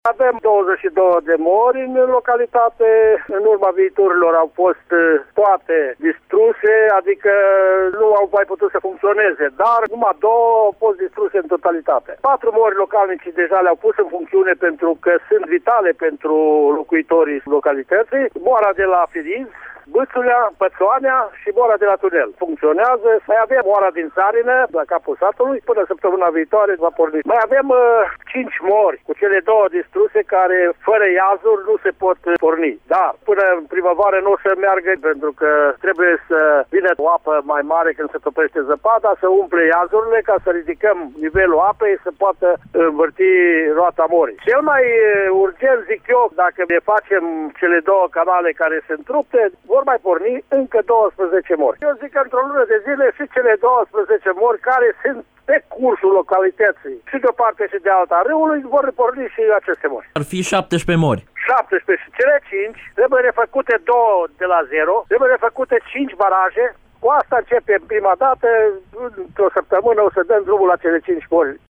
Avem 22 de mori în localitate, în urma viiturilor au fost toate distruse, adică nu au mai putut să funcționeze, dar numai 2 au fost distruse în totalitate. 4 mori localnici deja le-au pus în funcțiune pentru că sunt vitale pentru locuitorii localității. Moara de la Firiz, Bâțulea, Pățoanea și Moara de la Tunel. Funcționează. Mai avem Moara din Țarină, la capul satului, până săptămâna viitoare va porni. Mai avem 5 mori cu cele 2 distruse care fără iazuri nu se pot porni. Da, până în primăvară nu o să meargă pentru că trebuie să vină o apă mai mare când se topește zăpada, să umple iazurile ca să ridicăm nivelul apei să poată învârti roata morii. Cel mai urgent, zic eu, dacă ne facem cele 2 canale care sunt rupte, vor mai porni încă 12 mori. Eu zic că într-o lună de zile și cele 12 mori care sunt pe cursul localității și de o parte și de alta a râului vor porni și aceste mori. Ar fi 17 mori. 17 și cele 5 trebuie refăcute 2 de la 0, trebuie refăcute 5 baraje. Cu asta începe prima dată, într-o săptămână o să dăm drumul la cele 5 mori.